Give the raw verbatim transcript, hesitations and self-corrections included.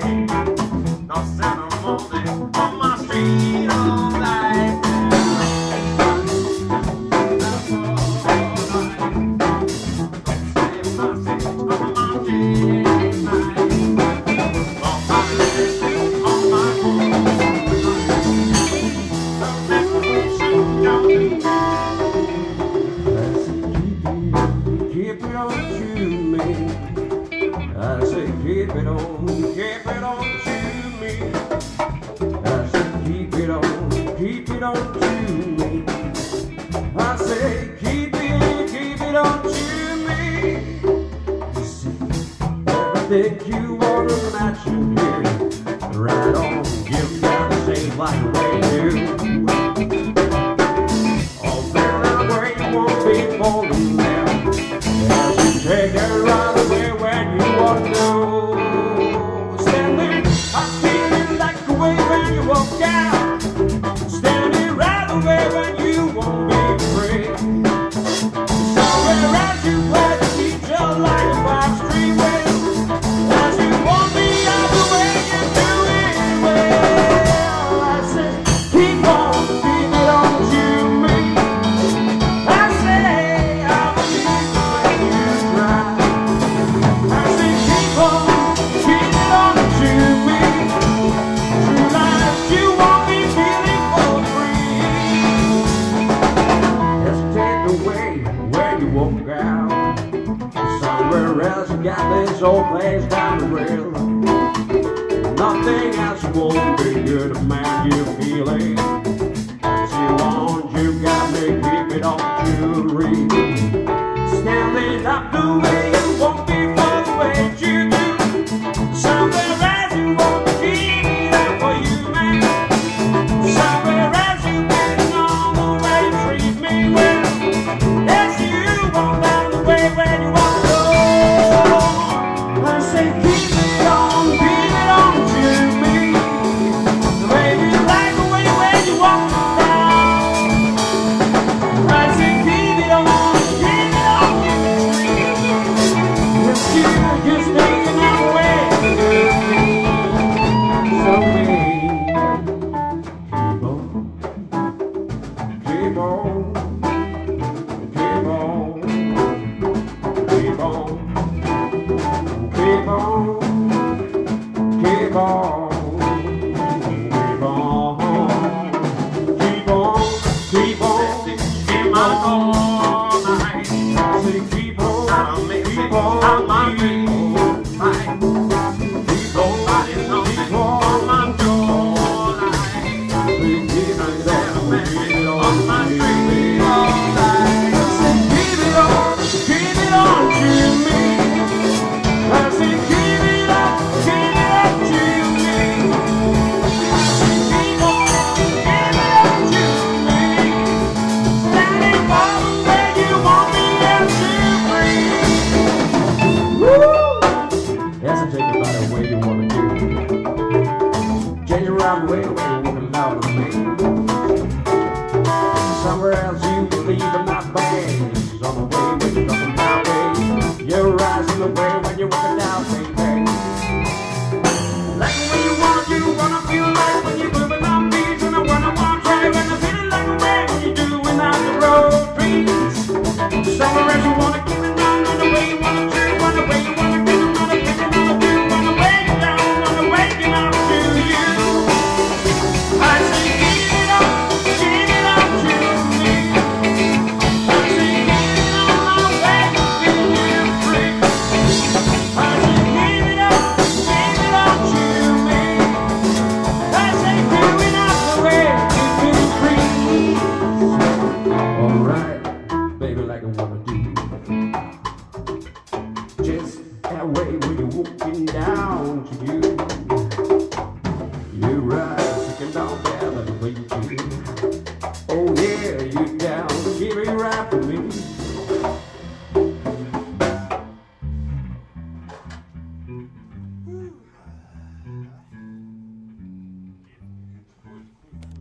No ceremony on my street all night. Keep it on to me. I say keep it on, keep it on to me. I say keep it on, keep it on to me. I say keep it, keep it on to me. You see, everything you want to match you here. Right on, you gotta say like the way you do. Oh, better where you won't be falling down. Take it right away when you want to know. Standing, I feel it like the way when you walk out. Standing right away when you won't be free. Somewhere as you play the teacher like a five street way. As you want me out the way you do it well. I say, keep on, keep it on to me. I say, I believe when you try. I say, keep on, keep it on to me. True life, you won't be feeling for free. Just take the way where you walk out. Somewhere else you got this old place down the rail. Nothing else won't be good to make you feeling as you want. You got me, keep it on jewelry. Standing up the way you won't be for the way you do. Somewhere else you won't keep it up for you, man. Somewhere else you've been on the way you treat me well. Yes, you won't down the way when you want to go. I say keep it on, keep it on to me. Baby, like the way when you walk down. I say keep it on, keep it on to me. Yes, you just taking it away. So me, keep on, keep on, keep on, keep on, keep on, keep on.